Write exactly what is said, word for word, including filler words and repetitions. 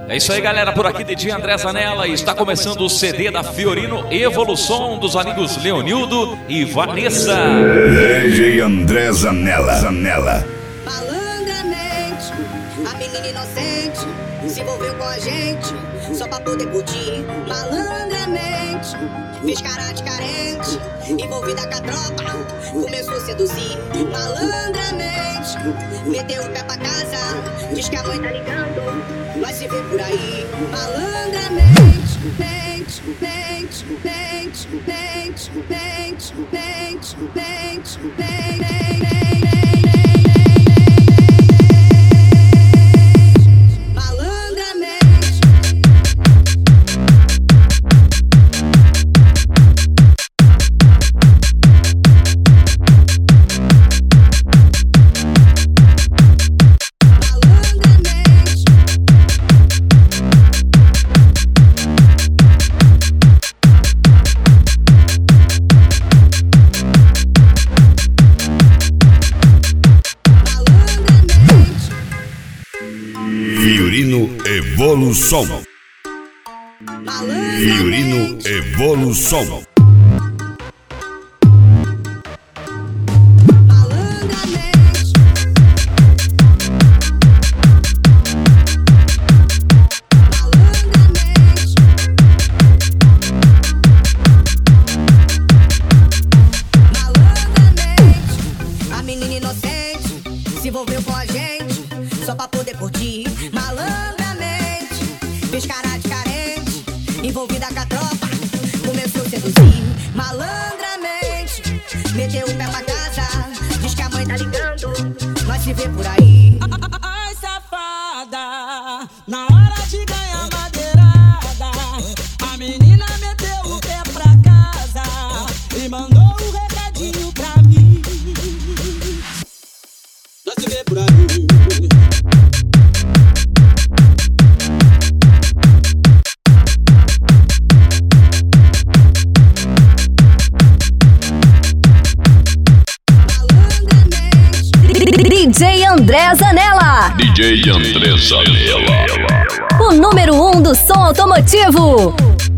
É isso aí, galera, por aqui D J André Zanella, e está começando o C D da Fiorino Evolução, dos amigos Leonildo e Vanessa. D J André Zanella, Zanella. Malandramente, a menina inocente se envolveu com a gente só pra poder curtir. Malandramente, fez cara de carente, envolvida com a tropa, começou a seduzir. Malandramente, meteu o pé pra casa, diz que a mãe tá ligando, vai se ver por aí. Malandramente, mente, mente, mente, mente, mente, mente, mente, mente. Fiorino Evolução. Fiorino Evolução. A menina inocente se envolveu com a gente só pra poder curtir. Malandramente, fez cara de carente, envolvida com a tropa, começou a seduzir. Malandramente, meteu o pé pra casa, diz que a mãe tá ligando, vai se ver por aí. Ai, safada, na hora de ganhar madeirada, a menina meteu o pé pra casa e mandou um recadinho pra mim. Vai se ver por aí. D J André Zanella. D J André Zanella. O número um do som automotivo.